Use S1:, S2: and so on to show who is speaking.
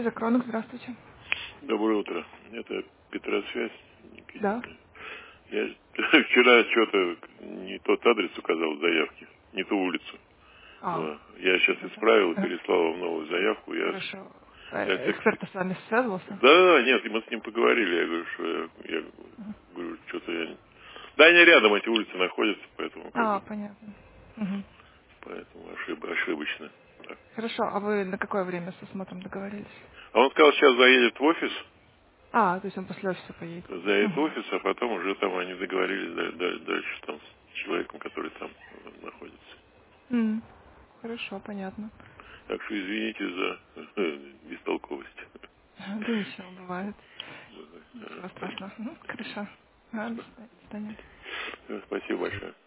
S1: Закронок, здравствуйте.
S2: Доброе утро. Это Петросвязь.
S1: Да.
S2: Я вчера что-то не тот адрес указал в заявке, не ту улицу.
S1: А,
S2: Я сейчас
S1: хорошо.
S2: исправил,
S1: Ага.
S2: переслал вам новую заявку.
S1: Хорошо.
S2: Я
S1: Эксперт с вами связывался?
S2: Да, нет, мы с ним поговорили. Я говорю, что я говорю, что-то я... Да, они рядом, эти улицы находятся, поэтому
S1: А, понятно. Мгм.
S2: поэтому ошибочно. Так.
S1: Хорошо, а вы на какое время с осмотром договорились?
S2: А он сказал, сейчас заедет в офис,
S1: А, то есть он после офиса поедет. Мгм.
S2: а потом уже там они договорились дальше там с человеком, который там находится.
S1: М, Хорошо, понятно.
S2: Так что извините за бестолковость.
S1: Да ничего, бывает.
S2: Ага,
S1: Ничего страшного. Хорошо. Ладно, до свидания.
S2: Спасибо большое.